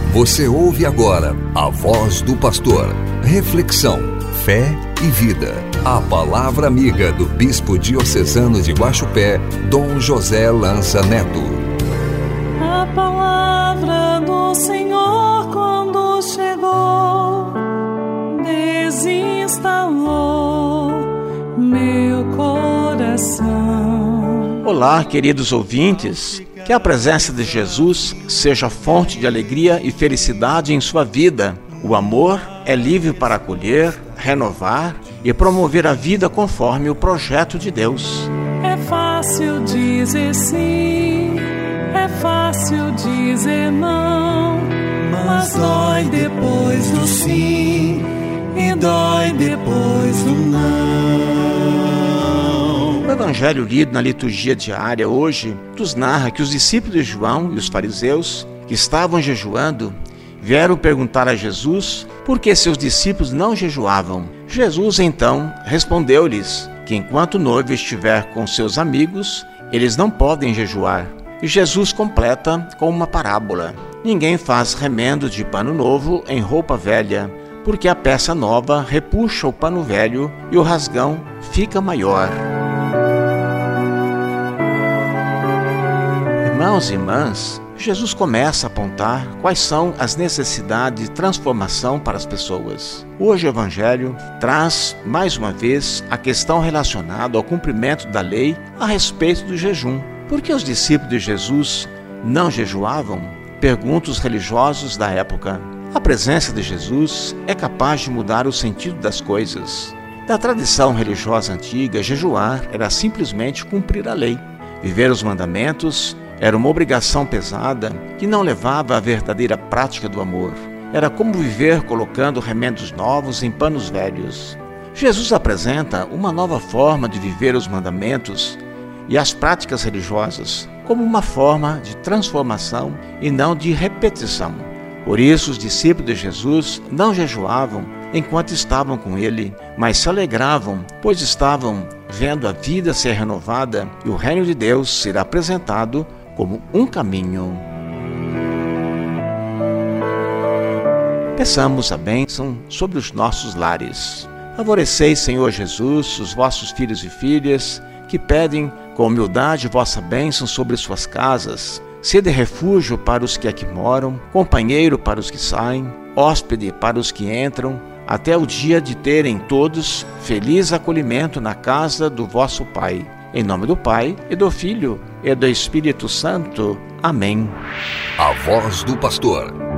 Você ouve agora a voz do pastor. Reflexão, fé e vida. A palavra amiga do bispo diocesano de Guaxupé, Dom José Lança Neto. A palavra do Senhor quando chegou, desinstalou meu coração. Olá, queridos ouvintes. Que a presença de Jesus seja fonte de alegria e felicidade em sua vida. O amor é livre para acolher, renovar e promover a vida conforme o projeto de Deus. É fácil dizer sim, é fácil dizer não, mas dói depois do sim e dói depois do não. O evangelho lido na liturgia diária hoje nos narra que os discípulos de João e os fariseus, que estavam jejuando, vieram perguntar a Jesus por que seus discípulos não jejuavam. Jesus então respondeu-lhes que enquanto o noivo estiver com seus amigos, eles não podem jejuar. E Jesus completa com uma parábola: ninguém faz remendo de pano novo em roupa velha, porque a peça nova repuxa o pano velho e o rasgão fica maior. Irmãos e irmãs, Jesus começa a apontar quais são as necessidades de transformação para as pessoas. Hoje o Evangelho traz, mais uma vez, a questão relacionada ao cumprimento da lei a respeito do jejum. Por que os discípulos de Jesus não jejuavam? Perguntam os religiosos da época. A presença de Jesus é capaz de mudar o sentido das coisas. Na tradição religiosa antiga, jejuar era simplesmente cumprir a lei. Viver os mandamentos era uma obrigação pesada que não levava à verdadeira prática do amor. Era como viver colocando remendos novos em panos velhos. Jesus apresenta uma nova forma de viver os mandamentos e as práticas religiosas como uma forma de transformação e não de repetição. Por isso, os discípulos de Jesus não jejuavam enquanto estavam com ele, mas se alegravam, pois estavam vendo a vida ser renovada e o reino de Deus ser apresentado como um caminho. Peçamos a bênção sobre os nossos lares. Favoreceis, Senhor Jesus, os vossos filhos e filhas, que pedem com humildade vossa bênção sobre suas casas. Sede refúgio para os que aqui moram, companheiro para os que saem, hóspede para os que entram, até o dia de terem todos feliz acolhimento na casa do vosso Pai. Em nome do Pai, e do Filho, e do Espírito Santo. Amém. A voz do pastor.